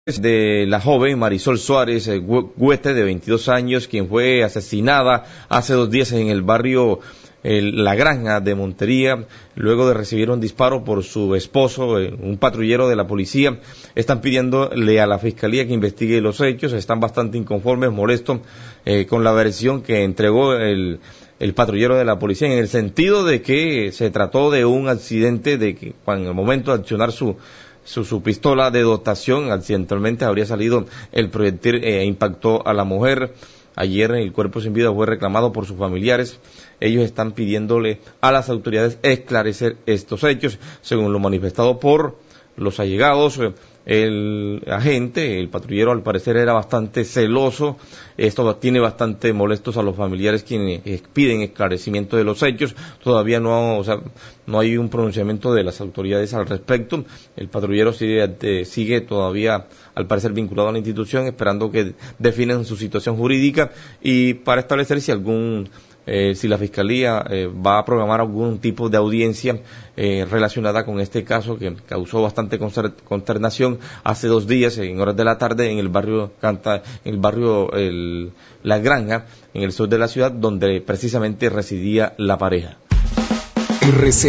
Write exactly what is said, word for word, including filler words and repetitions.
de la joven Marisol Suárez Huete, de veintidós años, quien fue asesinada hace dos días en el barrio el, La Granja de Montería, luego de recibir un disparo por su esposo, un patrullero de la policía. Están pidiéndole a la Fiscalía que investigue los hechos, están bastante inconformes, molestos eh, con la versión que entregó el, el patrullero de la policía, en el sentido de que se trató de un accidente, de que en el momento de accionar su Su, su pistola de dotación, accidentalmente habría salido el proyectil e eh, impactó a la mujer. Ayer el cuerpo sin vida fue reclamado por sus familiares. Ellos están pidiéndole a las autoridades esclarecer estos hechos, según lo manifestado por los allegados. El agente, el patrullero, al parecer era bastante celoso. Esto tiene bastante molestos a los familiares, quienes piden esclarecimiento de los hechos. Todavía no, o sea, no hay un pronunciamiento de las autoridades al respecto. El patrullero sigue, sigue todavía, al parecer, vinculado a la institución, esperando que definan su situación jurídica y para establecer si algún Eh, si la Fiscalía eh, va a programar algún tipo de audiencia eh, relacionada con este caso que causó bastante consternación hace dos días en horas de la tarde en el barrio Canta, en el barrio el, La Granja, en el sur de la ciudad, donde precisamente residía la pareja. R C